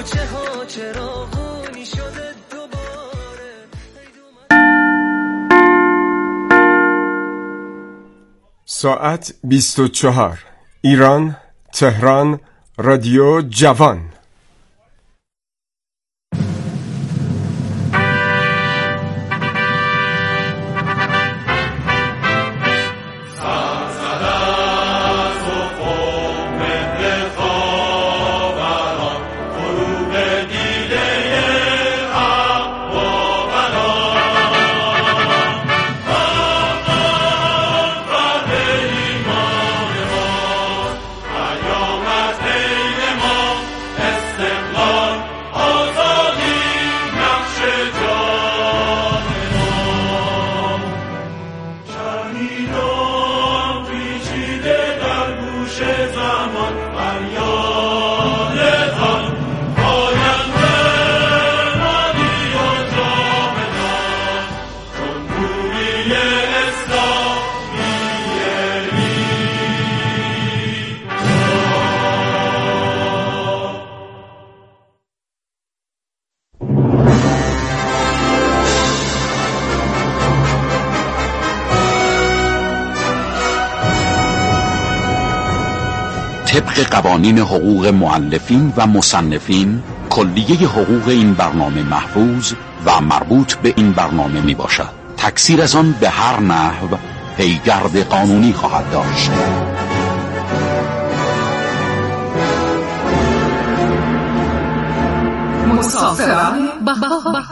کوچه ها چراغونی شده دوباره. ساعت 24 ایران، تهران، رادیو جوان. طبق قوانین حقوق مؤلفین و مصنفین، کلیه حقوق این برنامه محفوظ و مربوط به این برنامه می باشد. تکثیر از آن به هر نحو پیگرد قانونی خواهد داشت. مسافران بهار.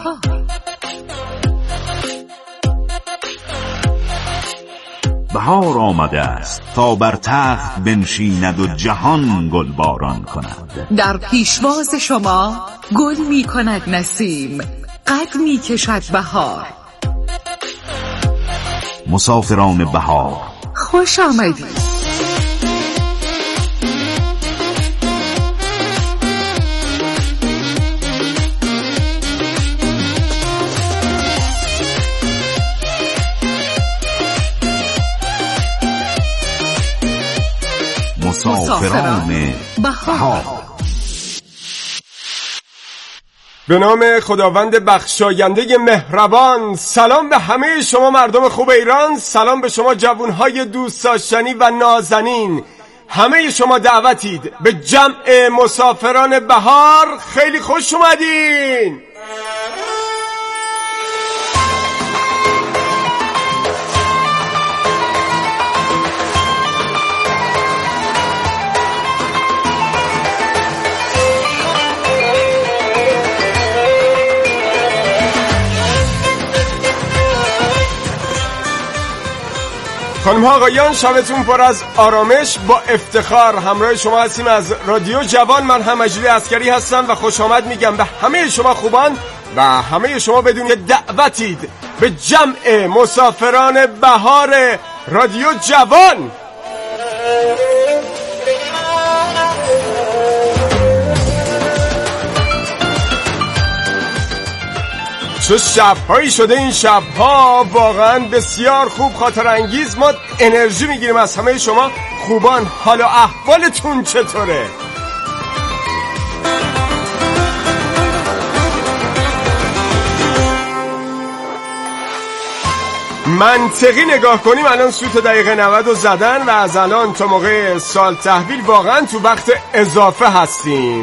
بهار آمده است تا بر تخت بنشیند و جهان گل باران کند. در پیشواز شما گل می کند نسیم، قد می کشد بهار. مسافران بهار، خوش آمدید. مسافران بهار. به نام خداوند بخشاینده مهربان. سلام به همه شما مردم خوب ایران، سلام به شما جوانهای دوست داشتنی و نازنین. همه شما دعوتید به جمع مسافران بهار. خیلی خوش اومدین. خانم ها آقایان، شبتون پر از آرامش. با افتخار همراه شما هستیم از رادیو جوان. من هم مجید عسکری هستم و خوش آمد میگم به همه شما خوبان و همه شما بدون دعوتید به جمع مسافران بهار رادیو جوان. چه شب‌هایی شده این شب‌ها، واقعا بسیار خوب، خاطر انگیز. ما انرژی میگیریم از همه شما خوبان. حال و احوالتون چطوره؟ منطقی نگاه کنیم الان سوت دقیقه 90 رو زدن و از الان تا موقع سال تحویل واقعا تو وقت اضافه هستیم.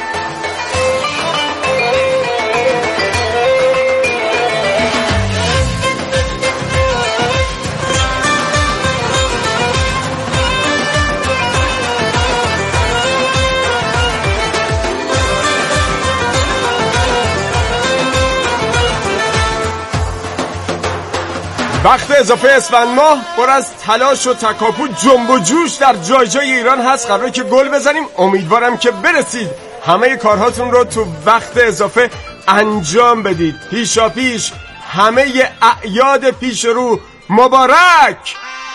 وقت اضافه اسفند ماه پر از تلاش و تکاپو، جنب و جوش در جای جای ایران هست. قراره که گل بزنیم. امیدوارم که برسید همه کارهاتون رو تو وقت اضافه انجام بدید. پیشا پیش همه اعیاد پیش رو مبارک.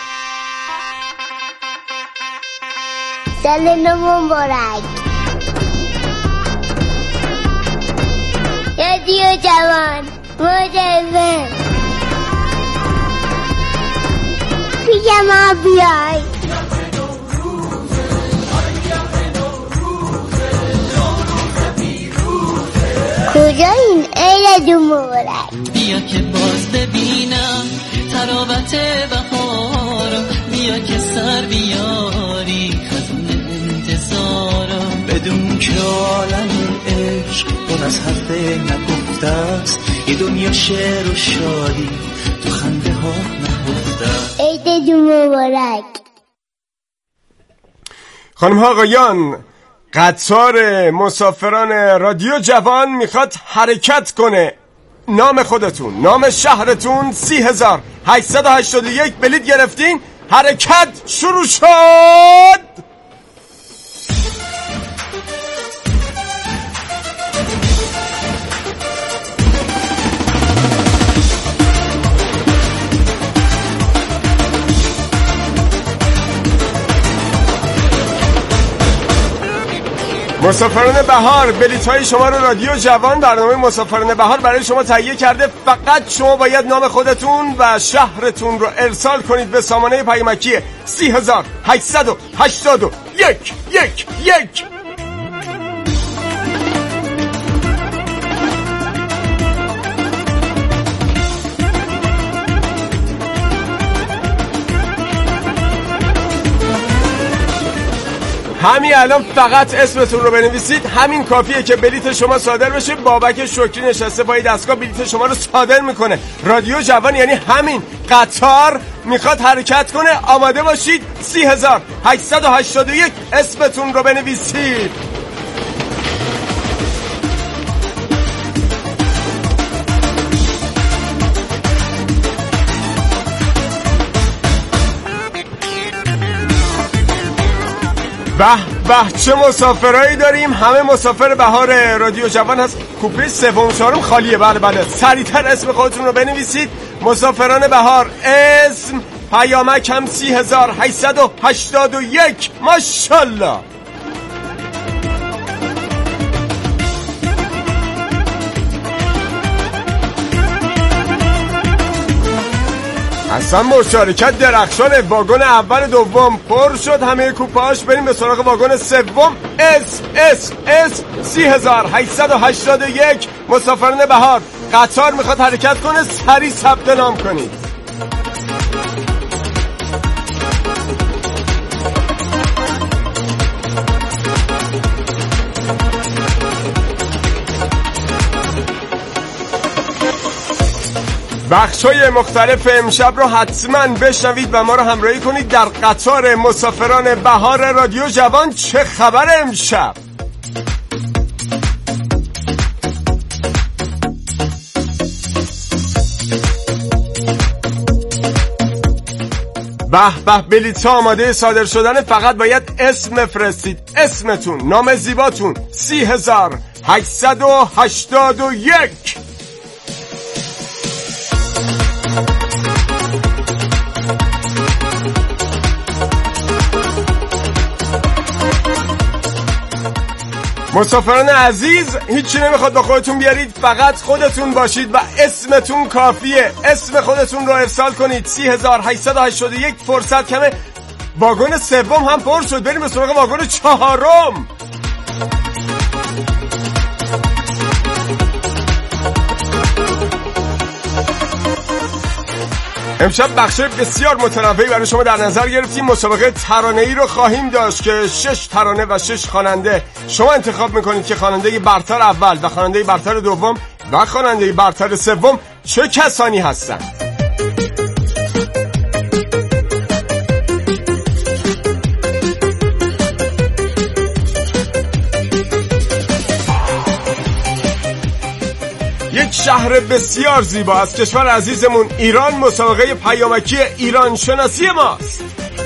سال نو مبارک. رادیو جوان مجرم پیش ما بیای. کجایین عید مبارک؟ بیا که باز ببینم تراوت بهارم، بیا که سر بیاری خزون انتظارم. بدون که عالم عشق پر از حرف نگفته است، یه دنیا شعر و شادی تو خنده ها نهفته است. عید مبارک. خانم ها آقایان، قطار مسافران رادیو جوان میخواد حرکت کنه. نام خودتون، نام شهرتون، 30881 بلیط گرفتین. حرکت شروع شد. مسافران بهار، بلیط‌های شما رو رادیو جوان برنامه مسافران بهار برای شما تهیه کرده. فقط شما باید نام خودتون و شهرتون رو ارسال کنید به سامانه پیامکی 30881. همین الان فقط اسمتون رو بنویسید. همین کافیه که بلیط شما صادر بشه. بابک شکری نشسته پای دستگاه بلیط شما رو صادر میکنه. رادیو جوان یعنی همین قطار میخواد حرکت کنه. آماده باشید. 30881 اسمتون رو بنویسید. به به چه مسافرایی داریم. همه مسافر بهار رادیو جوان هست. کوپه سوم چهارم خالیه. بله سریعتر اسم خودتون رو بنویسید. مسافران بهار، اسم پیامک هم 30881. ماشاءالله. اصلا مشارکت درخشانه. واگن اول دوم پر شد. همه کوپه‌هاش. بریم به سراغ واگن سوم. اسم 30881. مسافران بهار، قطار میخواد حرکت کنه. سریع ثبت نام کنید. بخشای مختلف امشب رو حتما بشنوید و ما رو همراهی کنید در قطار مسافران بهار رادیو جوان. چه خبر امشب؟ به بلیط آماده صادر شدن. فقط باید اسم بفرستید. اسمتون، نام زیباتون. 30881. مسافران عزیز، هیچی نمیخواد با خودتون بیارید. فقط خودتون باشید و اسمتون کافیه. اسم خودتون رو ارسال کنید. 30881. فرصت کمه. واگن سوم هم پر شد. بریم به سراغ واگن چهارم. امشب بخش بسیار متنوعی برای شما در نظر گرفتیم. مسابقه ترانه‌ای رو خواهیم داشت که 6 ترانه و 6 خواننده. شما انتخاب میکنید که خواننده برتر اول و خواننده برتر دوم و خواننده برتر سوم چه کسانی هستند. یک شهر بسیار زیبا از کشور عزیزمون ایران. مسابقه پیامکی ایران شناسی ماست.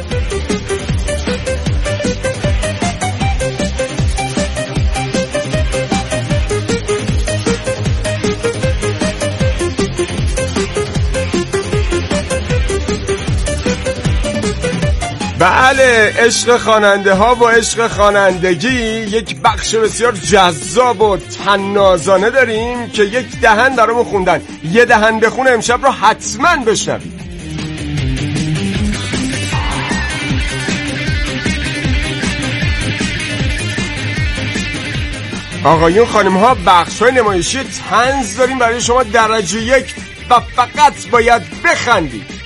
بله، عشق خواننده ها و عشق خوانندگی یک بخش بسیار جذاب و طنازانه داریم که یک دهن برامون خوندن. یه دهن بخونه امشب رو حتما بشنوید. آقایون خانم ها، بخش های نمایشی طنز داریم برای شما درجه 1 و فقط باید بخندید.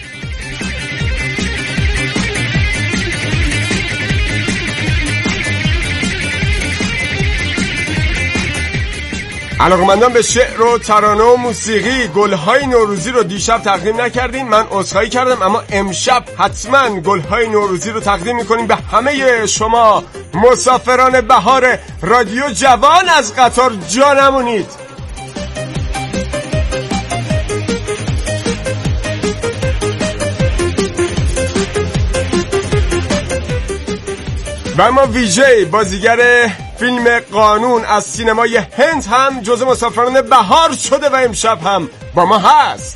علاقمندان به شعر و ترانه و موسیقی، گلهای نوروزی رو دیشب تقدیم نکردیم، من عذرخواهی کردم، اما امشب حتما گلهای نوروزی رو تقدیم میکنیم به همه شما مسافران بهار رادیو جوان. از قطار جا نمونید. و اما ویژه بازیگر فیلم قانون از سینمای هند هم جزو مسافران بهار شده و امشب هم با ما هست.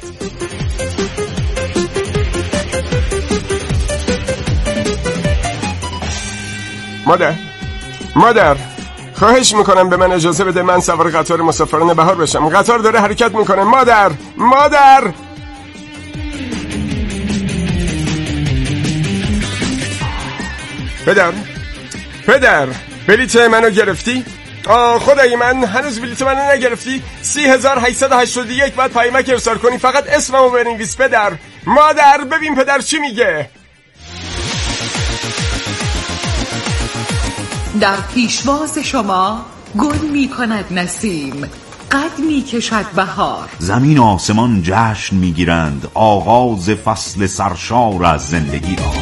مادر خواهش میکنم به من اجازه بده من سوار قطار مسافران بهار بشم. قطار داره حرکت میکنه. مادر پدر بلیت منو گرفتی؟ خدای من، هنوز بلیت منو نگرفتی؟ 3881 بعد پیامک ارسال کنی، فقط اسممو بنویس. مادر ببین پدر چی میگه. در پیشواز شما گل میکند نسیم، قد میکشد بهار. زمین و آسمان جشن میگیرند آغاز فصل سرشار از زندگی را.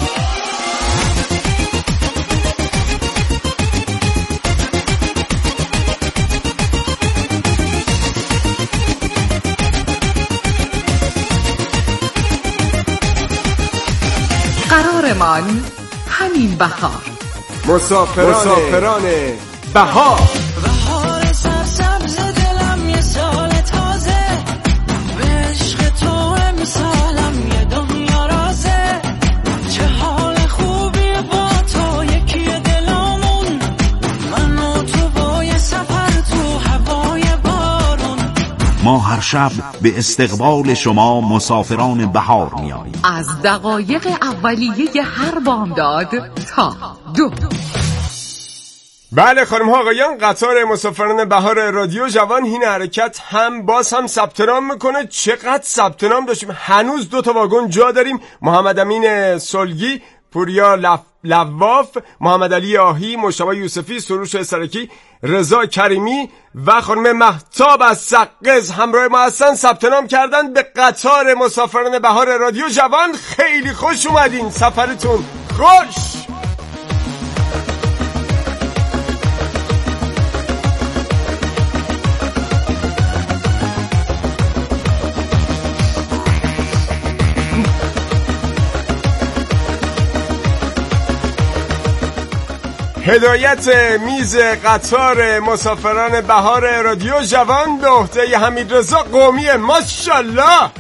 قرارمان همین بهار. مسافران بهار. بهار سرسبز دلم یه سال تازه، به عشق تو امسالم یه دنیا رازه. چه حال خوبی با تو یکی دلامون، من و تو با یه سفر تو هوای بارون. ما هر شب به استقبال شما مسافران بهار میاییم. از دقایق اولیه هر بامداد تا 2. بله خانم ها آقایان، قطار مسافران بهار رادیو جوان این حرکت هم باز هم ثبت نام میکنه. چقدر ثبت نام داشتیم، هنوز 2 تا واگن جا داریم. محمد امین سلگی، پوریا لواف، محمد علی آهی، مشتبه یوسفی، سروش سرکی، رضا کریمی و خانم مهتاب از سقز همراه ما هستن، ثبت نام کردن به قطار مسافران بهار رادیو جوان. خیلی خوش اومدین، سفرتون خوش. هدایت میز قطار مسافران بهار رادیو جوان به عهده حمیدرضا قومی. ماشاءالله.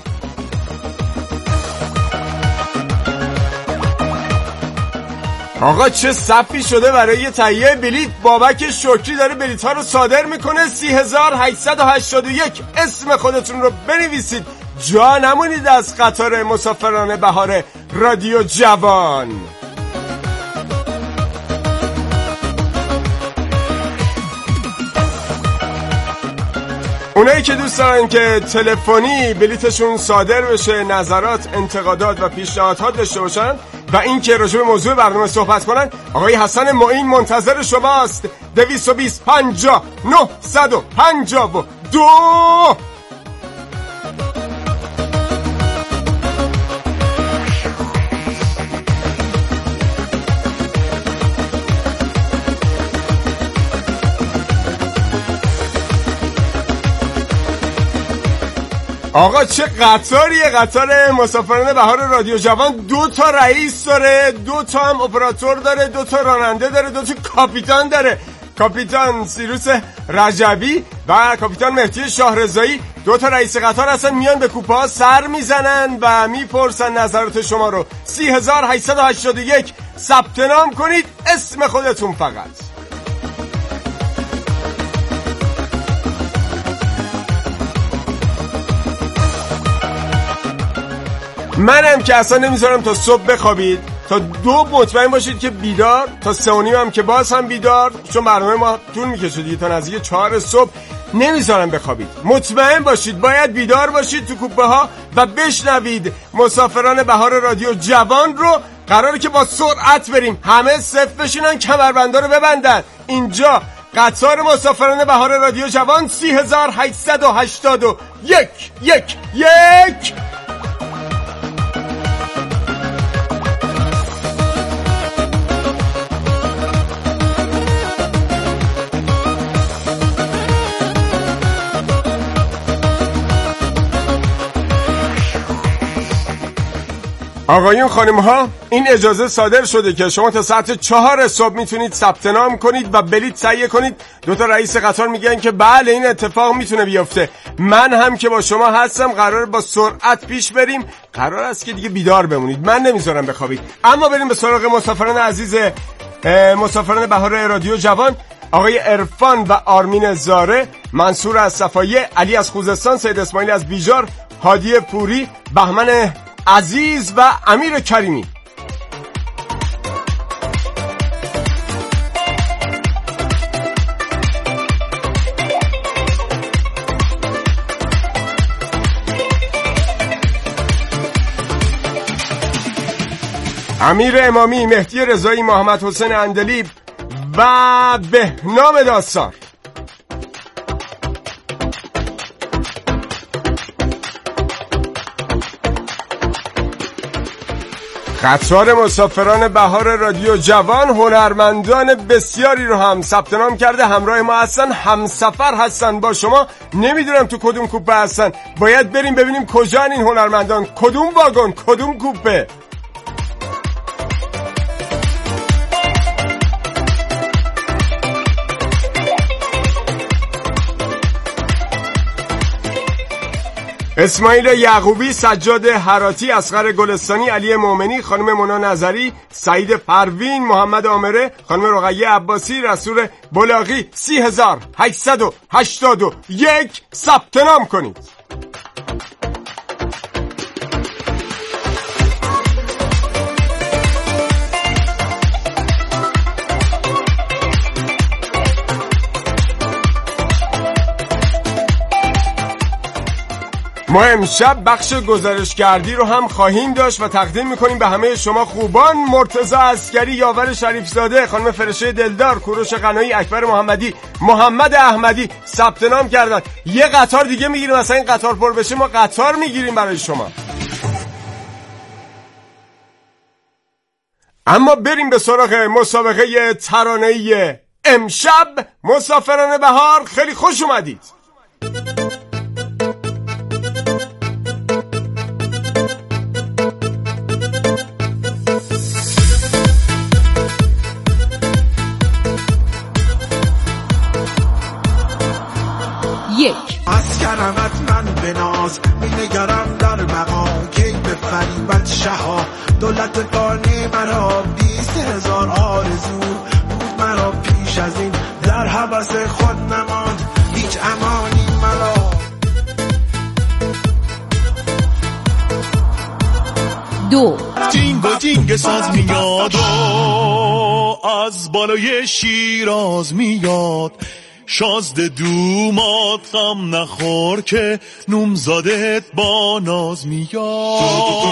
آقا چه صفی شده برای تهیه بلیت. بابک شکری داره بلیت ها رو صادر میکنه. 3881 اسم خودتون رو بنویسید، جا نمونید از قطار مسافران بهار رادیو جوان. اونایی که دوست دارن که تلفنی بلیتشون صادر بشه، نظرات، انتقادات و پیشنهادات داشته باشن و این که راجع به موضوع برنامه صحبت کنن، آقای حسن معین منتظر شماست. 220 50 952. آقا چه قطاریه، قطار مسافران بهار رادیو جوان. 2 تا رئیس داره، 2 تا هم اپراتور داره، 2 تا راننده داره، 2 تا کاپیتان داره. کاپیتان سیروس رجبی و کاپیتان مهدی شاهرضایی. 2 تا رئیس قطار هستن، میان به کوپه ها سر میزنن و میپرسن نظرات شما رو. 3881 ثبت نام کنید، اسم خودتون فقط. منم که اصلا نمیذارم تا صبح بخوابید. تا 2 مطمئن باشید که بیدار، تا 3:30 هم که باز هم بیدار، چون برنامه ما طول میکشه دیگه، تا نزدیک 4 صبح نمیذارم بخوابید. مطمئن باشید باید بیدار باشید تو کوپه ها و بشنوید مسافران بهار رادیو جوان رو. قراره که با سرعت بریم، همه صف بشینن، کمربندا رو ببندن. اینجا قطار مسافران بهار رادیو جوان 3881. آقایون خانم ها، این اجازه صادر شده که شما تا ساعت 4 صبح میتونید ثبت نام کنید و بلیط تهیه کنید. 2 رئیس قطار میگن که بله این اتفاق میتونه بیفته. من هم که با شما هستم، قرار با سرعت پیش بریم. قرار است که دیگه بیدار بمونید، من نمیذارم بخوابید. اما بریم به سراغ مسافران عزیز مسافران بهار رادیو جوان. آقای عرفان و آرمین زاره، منصور از صفایی، علی از خوزستان، سید اسماعیل از بیجار، هادی پوری، بهمن عزیز و امیر کریمی. امیر امامی، مهدی رضایی، محمد حسین اندلیب و بهنام داستان. قطار مسافران بهار رادیو جوان هنرمندان بسیاری رو هم ثبت نام کرده، همراه ما هستن، همسفر هستن با شما. نمیدونم تو کدوم کوپه هستن، باید بریم ببینیم کجا این هنرمندان، کدوم واگن، کدوم کوپه. اسماعیل یعقوبی، سجاد هراتی، اصغر گلستانی، علی مومنی، خانم مونا نظری، سعید پروین، محمد آمره، خانم رقیه عباسی، رسول بلاغی. 3881 ثبت نام کنید. ما امشب بخش گزارشگردی رو هم خواهیم داشت و تقدیم میکنیم به همه شما خوبان. مرتضی عسکری، یاور شریفزاده، خانم فرشه دلدار، کوروش قنایی، اکبر محمدی، محمد احمدی ثبت نام کردن. یه قطار دیگه میگیریم، مثلا این قطار پر بشه ما قطار میگیریم برای شما. اما بریم به سراغ مسابقه ترانه‌ای امشب. مسافران بهار خیلی خوش اومدید. از کرمت من به ناز می نگرم در مقام کی بفریبت شها دولت فانی مرا 20,000 آرزو بود مرا پیش از این در حبس خود نماند هیچ امانی مرا. دو جینگ و جینگ ساز میاد و از بالای شیراز میاد شازده دومات غم نخور که نومزادت با ناز میاد.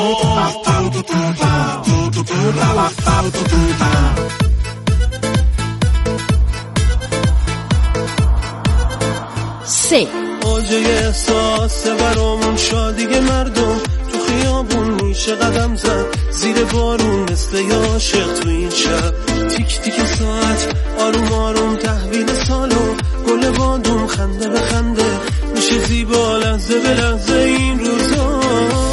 سه آجه احساس برامون شادی مردم تو خیابون میشه قدم زد زیر بارون مثل عاشق تو این شب تیک تیک ساعت آروم آروم تحویل سالو گل بادوم خنده به خنده میشه زیبا لحظه به لحظه این روزا.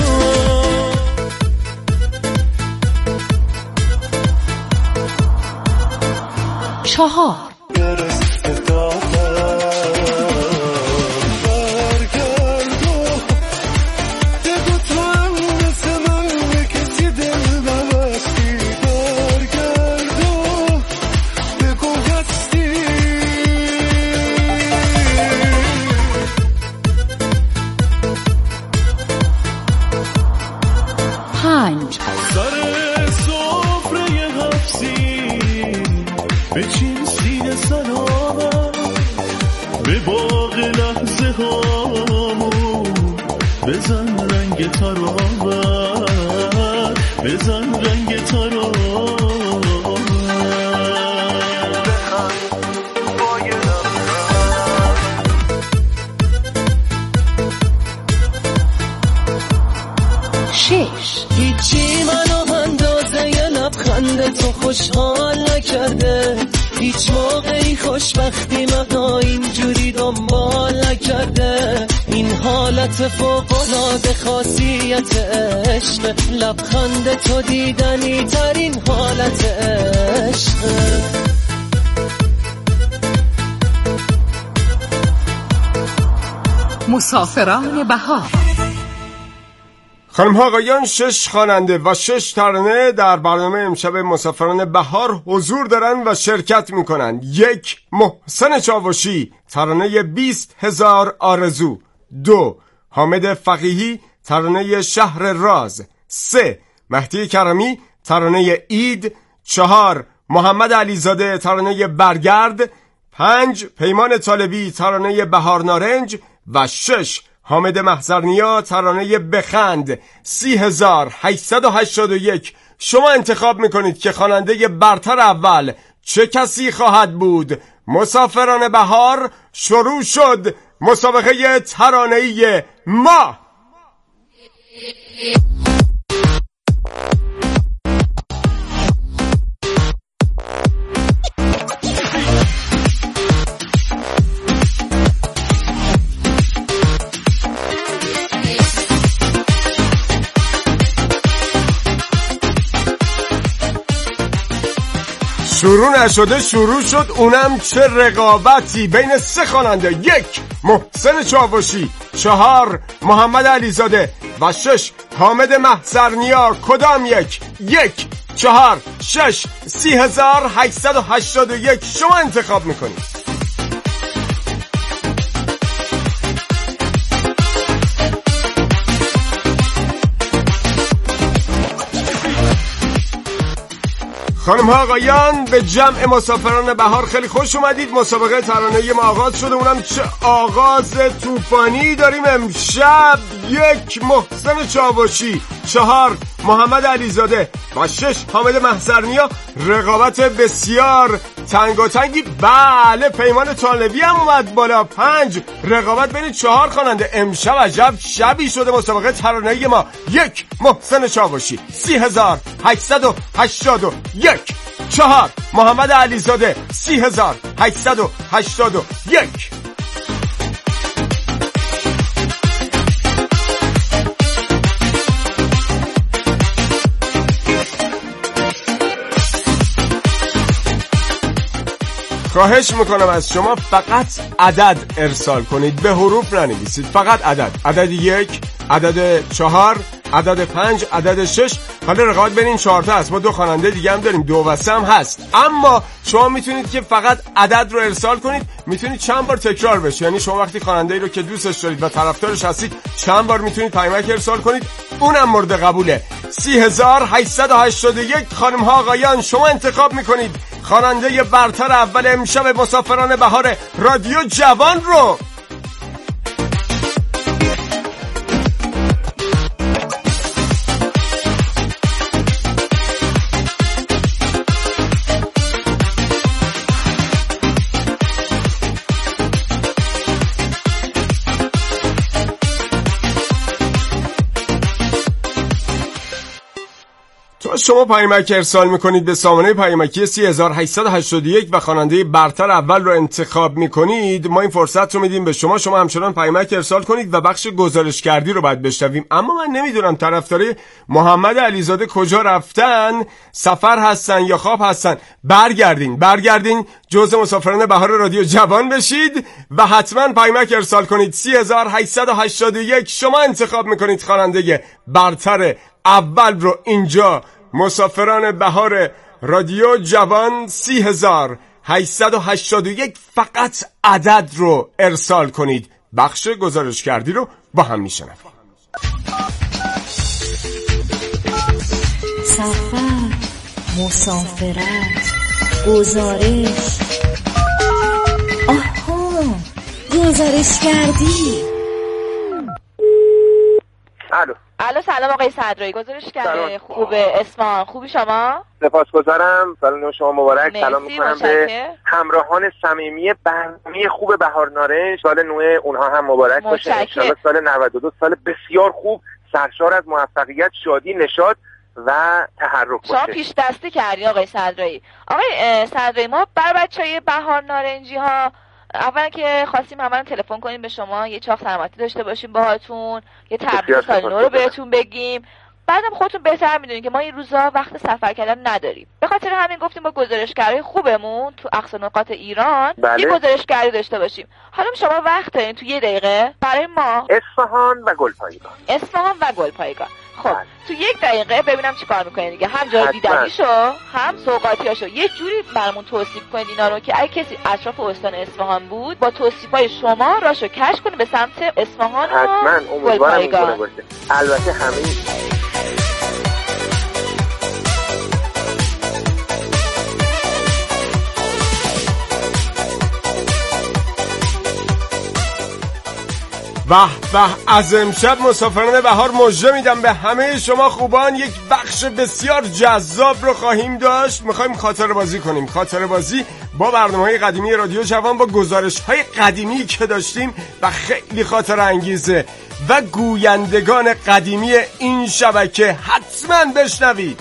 چهار سر به باغ لحظه هامون بزن رنگ تراوت، بزن رنگ تراوت. هیچی منو اندازه یه لبخند تو خوشحال نکرده، هیچ موقعی خوشبختی منو اینجوری دنبال نکرده. این حالت فوق‌العاده خاصیت عشق، لبخند تو دیدنی ترین حالت عشق. مسافران بهار. خانم ها آقایان، 6 خواننده و 6 ترانه در برنامه امشب مسافران بهار حضور دارن و شرکت میکنن. 1. محسن چاوشی، ترانه 20,000 آرزو. 2. حامد فقیهی، ترانه شهر راز. 3. مهدی کرمی، ترانه اید. 4. محمد علیزاده، ترانه برگرد. 5. پیمان طالبی، ترانه بهار نارنج. و 6. حامد محضرنیا، ترانه بخند. 30,881. شما انتخاب میکنید که خواننده برتر اول چه کسی خواهد بود. مسافران بهار، شروع شد مسابقه ترانه‌ای ما. شروع نشده شروع شد، اونم چه رقابتی بین 3 خواننده. 1. محسن چاوشی. 4. محمد علیزاده. و 6. حامد محضرنیا. کدام یک؟ 1 4 6 30,881. شما انتخاب میکنید. خانم ها آقایان، به جمع مسافران بهار خیلی خوش اومدید. مسابقه ترانه‌ای ما آغاز شده، اونم چه آغاز طوفانی داریم امشب. 1. محسن چاوشی. 4. محمد علیزاده. و 6. حامد محضرنیا. رقابت بسیار تنگاتنگی. بله، پیمان طالبی هم اومد بالا. 5. رقابت بین 4 خواننده. امشب عجب شبی شده مسابقه ترانه‌ای ما. 1. محسن چاوشی. 30,881. 4. محمد علیزاده. 30,881. خواهش میکنم از شما فقط عدد ارسال کنید، به حروف ننویسید، فقط عدد. عدد 1، عدد 4، عدد 5، عدد 6. حالا رقابت بین این 4 تا هست. ما 2 خواننده دیگه هم داریم، 2 و 3 هم هست. اما شما میتونید که فقط عدد رو ارسال کنید. میتونید چند بار تکرار بشه، یعنی شما وقتی خواننده‌ای رو که دوستش دارید و طرفدارش هستید چند بار میتونید پیامک ارسال کنید، اونم مورد قبوله. 30,881. خانم ها آقایان، شما انتخاب میکنید خواننده برتر اول امشب مسافران بهار رادیو جوان رو. شما پیامک ارسال میکنید به سامانه پیامکی 30,881 و خواننده برتر اول رو انتخاب میکنید. ما این فرصت رو میدیم به شما. شما همچنان پیامک ارسال کنید و بخش گزارش کردی رو باید بشنویم. اما من نمیدونم طرفدارای محمد علیزاده کجا رفتن، سفر هستن یا خواب هستن. برگردین جزء مسافران بهار رادیو جوان بشید و حتما پیامک ارسال کنید. 30,881. شما انتخاب میکنید خواننده برتر اول رو اینجا مسافران بهار رادیو جوان. 30,881. فقط عدد رو ارسال کنید. بخش گزارش کردی رو با هم میشنویم. سفر، مسافرت، گزارش. آها، گزارش کردی. الو سلام آقای صدرایی، گزارشگر خوب اصفهان، خوبی شما؟ سپاسگزارم. سال نو شما مبارک. سلام میکنم به همراهان صمیمی برنامه خوب بهار نارنج. سال نو اونها هم مبارک باشه. انشالله سال 92 سال بسیار خوب، سرشار از موفقیت، شادی، نشاط و تحرک باشه. شما پیش دستی کردی آقای صدرایی. آقای صدرایی، ما برای بچهای بهار نارنجی ها اولا که خواستیم همون تلفن کنیم به شما، یه چاق سلامتی داشته باشیم باهاتون، یه تبریک سال نو رو بهتون بگیم. بعدم خودتون بهتر میدونین که ما این روزا وقت سفر کردن نداریم، به خاطر همین گفتیم با گزارشگرای خوبمون تو اقصا نقاط ایران یه گزارشگری داشته باشیم. حالا شما وقت دارین تو یه دقیقه برای ما اصفهان و گلپایگان. خب تو یک دقیقه ببینم چیکار میکنین دیگه، هم جای دیدنیشو هم سوغاتیاشو یه جوری برامون توصیف کنید اینا رو که اگه کسی اطراف استان اصفهان بود با توصیفای شما راشو کش کنه به سمت اصفهان و گلپایگان. البته همه به از امشب مسافران بهار مژده میدم به همه شما خوبان. یک بخش بسیار جذاب رو خواهیم داشت. میخوایم خاطره بازی کنیم، خاطره بازی با برنامه‌های قدیمی رادیو جوان، با گزارش‌های قدیمی که داشتیم و خیلی خاطره انگیزه و گویندگان قدیمی این شبکه. حتما بشنوید.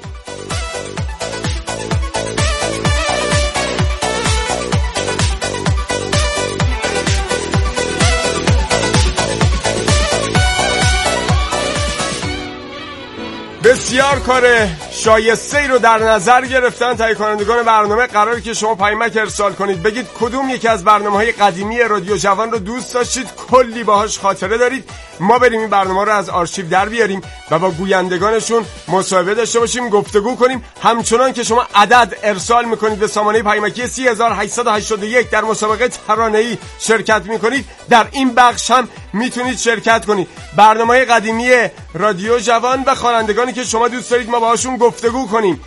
بسیار کار شایسته‌ای رو در نظر گرفتن تهیه کنندگان برنامه. قراره که شما پیامک ارسال کنید، بگید کدوم یکی از برنامه‌های قدیمی رادیو جوان رو دوست داشتید، کلی باهاش خاطره دارید. ما بریم این برنامه رو از آرشیو در بیاریم و با گویندگانشون مصاحبه داشته باشیم، گفتگو کنیم. همچنان که شما عدد ارسال میکنید به سامانه پیامکی 3881 در مسابقه ترانه‌ای شرکت میکنید، در این بخش هم میتونید شرکت کنید. برنامه‌های قدیمی رادیو جوان و خوانندگانی که شما دوست دارید ما باهاشون گفتگو کنیم.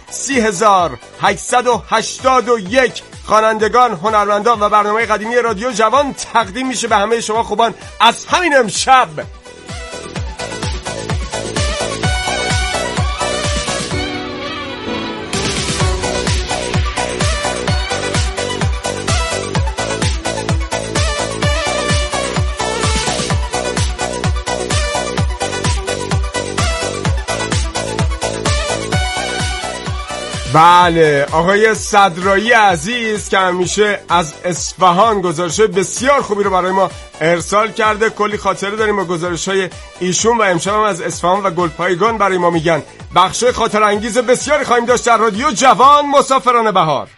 3881 خوانندگان، هنرمندان و برنامه قدیمی رادیو جوان تقدیم میشه به همه شما خوبان از همین امشب. بله، آقای صدرایی عزیز که همیشه از اصفهان گزارش بسیار خوبی رو برای ما ارسال کرده. کلی خاطره داریم با گزارش‌های ایشون و امشب هم از اصفهان و گلپایگان برای ما میگن. بخش خاطره انگیز بسیاری خواهیم داشت در رادیو جوان مسافران بهار.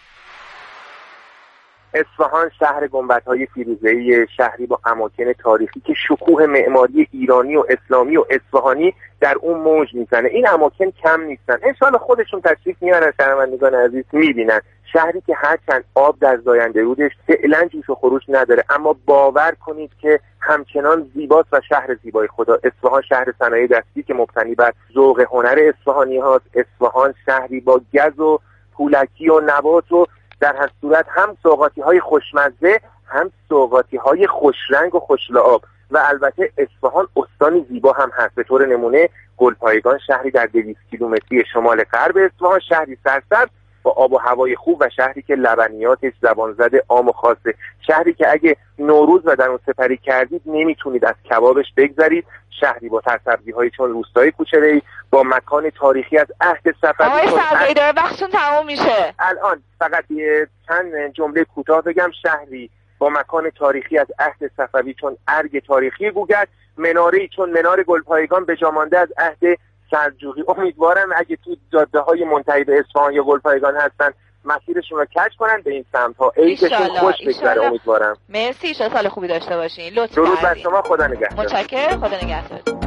اصفهان شهر گنبدهای فیروزه‌ای، شهری با اماکن تاریخی که شکوه معماری ایرانی و اسلامی و اصفهانی در اون موج میزنه. این اماکن کم نیستن، انشالله خودشون تشریف میارن، شنوندگان عزیز میبینن. شهری که هرچند آب در زاینده رودش فعلا جوش و خروش نداره، اما باور کنید که همچنان زیباست و شهر زیبای خدا. اصفهان شهر صنایع دستی که مبتنی بر ذوق هنر اصفهانی هاست. اصفهان شهری با گز و پولکی و نبات و در هر صورت هم سوغاتی های خوشمزه، هم سوغاتی های خوشرنگ و خوشلعاب. و البته اصفهان استانی زیبا هم هست. به طور نمونه گلپایگان شهری در 200 کیلومتری شمال غرب اصفهان، شهری سرسبز با آب و هوای خوب و شهری که لبنیاتش زبان زده عام و خاصه. شهری که اگه نوروز و در اون سپری کردید نمیتونید از کبابش بگذرید. شهری با سرسبزی‌های چون روستای کوچه‌ای، با مکان تاریخی از عهد صفوی. آقای صدرایی داره وقتتون تموم میشه. الان فقط چند جمله کوتاه بگم. شهری با مکان تاریخی از عهد صفوی چون ارگ تاریخی گوگرد، مناره‌ای چون منار گلپایگان به جا مانده از عهد سلجوقی. امیدوارم اگه تو جاده‌های منتهی به اصفهان یا گلپایگان هستن مسیرشون رو کج کنن به این سمت‌ها. عیدشون خوش بگذره امیدوارم. مرسی، ان سال خوبی داشته باشین. لطفاً. درود بر شما، خدا نگهدار. متشکرم، خدا نگهدار.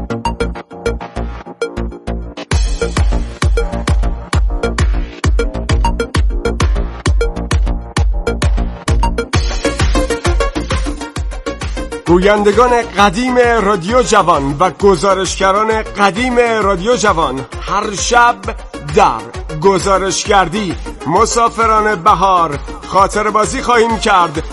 گویندگان قدیم رادیو جوان و گزارشگران قدیم رادیو جوان هر شب در گزارشگردی مسافران بهار خاطره بازی خواهیم کرد